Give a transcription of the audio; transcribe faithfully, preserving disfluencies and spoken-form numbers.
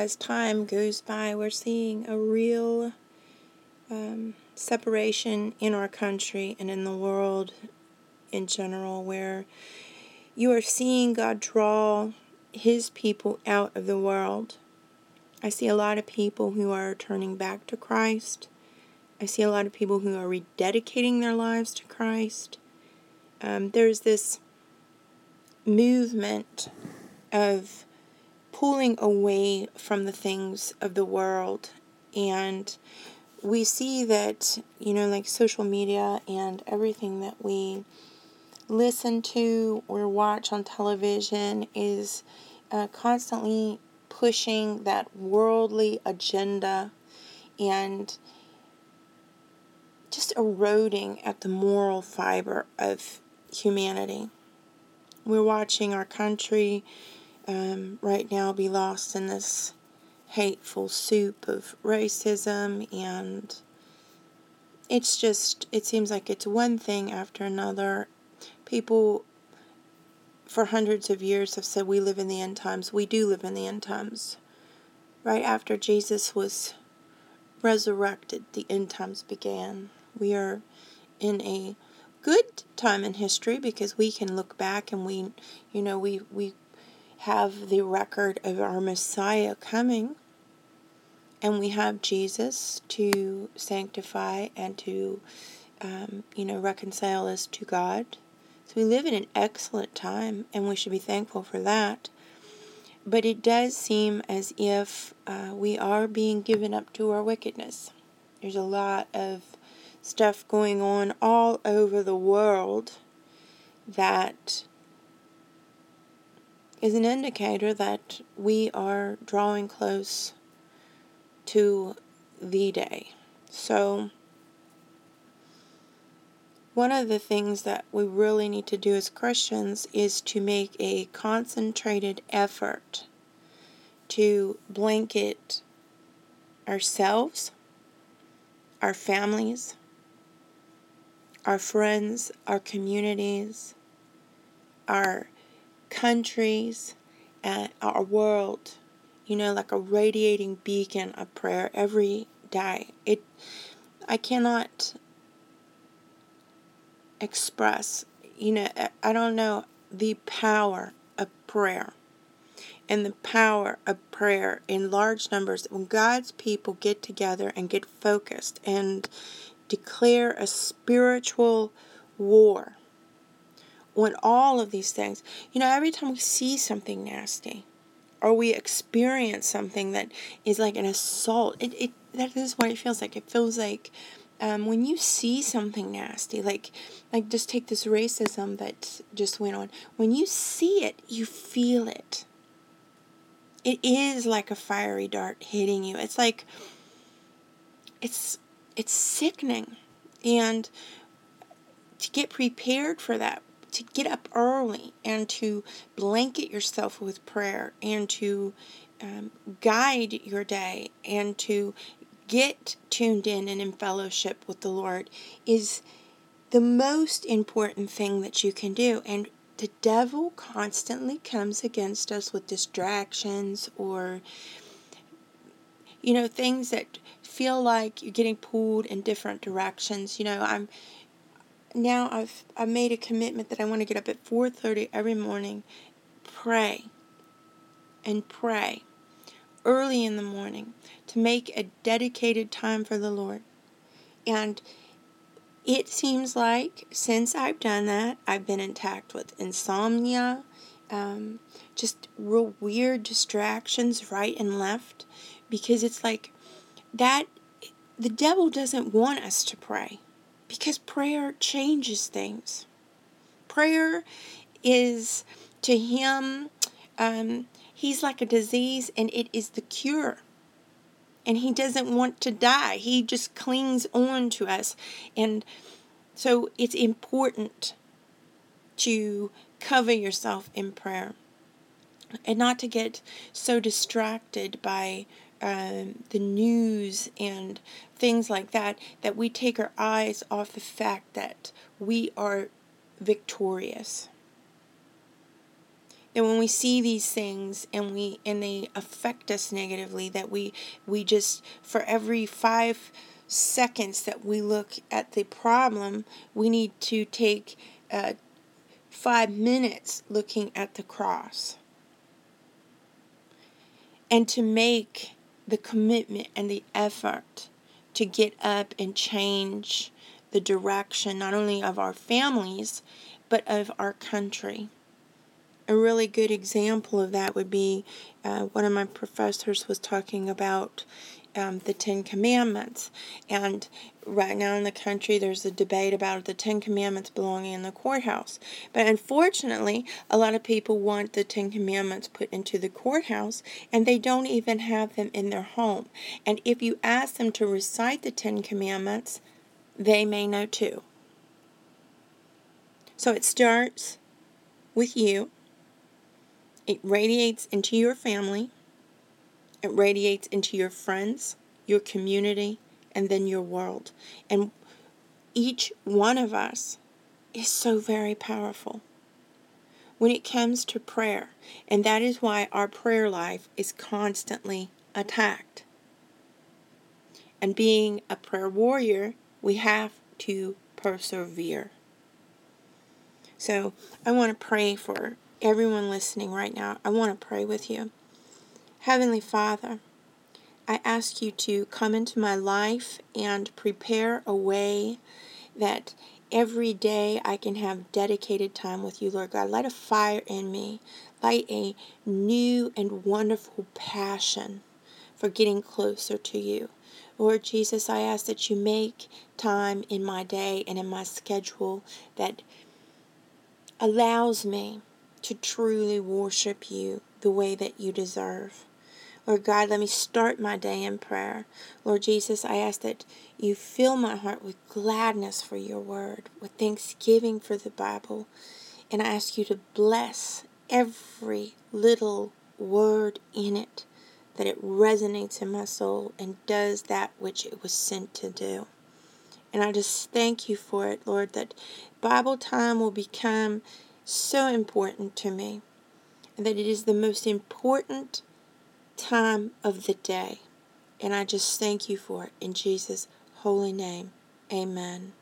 as time goes by, we're seeing a real um, separation in our country and in the world in general, where you are seeing God draw His people out of the world. I see a lot of people who are turning back to Christ. I see a lot of people who are rededicating their lives to Christ. Um, there's this movement of pulling away from the things of the world. And we see that, you know, like social media and everything that we listen to or watch on television is uh, constantly pushing that worldly agenda and just eroding at the moral fiber of humanity. We're watching our country um, right now be lost in this hateful soup of racism, and it's just, it seems like it's one thing after another. People for hundreds of years have said we live in the end times. We do live in the end times. Right after Jesus was resurrected, the end times began. We are in a good time in history because we can look back and we, you know, we, we have the record of our Messiah coming, and we have Jesus to sanctify and to, um, you know, reconcile us to God. So we live in an excellent time, and we should be thankful for that. But it does seem as if uh, we are being given up to our wickedness. There's a lot of stuff going on all over the world that is an indicator that we are drawing close to the day. So, one of the things that we really need to do as Christians is to make a concentrated effort to blanket ourselves, our families, our friends, our communities, our countries, and our world, you know, like a radiating beacon of prayer every day. It, I cannot express, you know, I don't know, the power of prayer and the power of prayer in large numbers. When God's people get together and get focused and declare a spiritual war on all of these things. You know, every time we see something nasty or we experience something that is like an assault, it, it that is what it feels like. It feels like um, when you see something nasty, like like just take this racism that just went on. When you see it, you feel it. It is like a fiery dart hitting you. It's like it's it's sickening. And to get prepared for that, to get up early and to blanket yourself with prayer and to um, guide your day and to get tuned in and in fellowship with the Lord is the most important thing that you can do. And the devil constantly comes against us with distractions or, you know, things that feel like you're getting pulled in different directions. You know, I'm Now I've I've made a commitment that I want to get up at four thirty every morning, pray, and pray early in the morning to make a dedicated time for the Lord. And it seems like since I've done that, I've been attacked with insomnia, um, just real weird distractions right and left, because it's like that the devil doesn't want us to pray. Because prayer changes things. Prayer is, to him, um, he's like a disease, and it is the cure. And he doesn't want to die. He just clings on to us. And so it's important to cover yourself in prayer and not to get so distracted by um, the news and things like that, that we take our eyes off the fact that we are victorious. that when we see these things and we and they affect us negatively, that we we just, for every five seconds that we look at the problem, we need to take uh, five minutes looking at the cross, and to make the commitment and the effort to get up and change the direction not only of our families but of our country. A really good example of that would be uh, one of my professors was talking about um, the Ten Commandments. And right now in the country, there's a debate about the Ten Commandments belonging in the courthouse. But unfortunately, a lot of people want the Ten Commandments put into the courthouse, and they don't even have them in their home. And if you ask them to recite the Ten Commandments, they may know too. So it starts with you. It radiates into your family, it radiates into your friends, your community, and then your world. And each one of us is so very powerful when it comes to prayer. And that is why our prayer life is constantly attacked. And being a prayer warrior, we have to persevere. So I want to pray for everyone listening right now. I want to pray with you. Heavenly Father, I ask you to come into my life and prepare a way that every day I can have dedicated time with you, Lord God. Light a fire in me. Light a new and wonderful passion for getting closer to you. Lord Jesus, I ask that you make time in my day and in my schedule that allows me to truly worship you the way that you deserve. Lord God, let me start my day in prayer. Lord Jesus, I ask that you fill my heart with gladness for your word, with thanksgiving for the Bible, and I ask you to bless every little word in it, that it resonates in my soul and does that which it was sent to do. And I just thank you for it, Lord, that Bible time will become so important to me, and that it is the most important time of the day. And I just thank you for it. In Jesus' holy name, amen.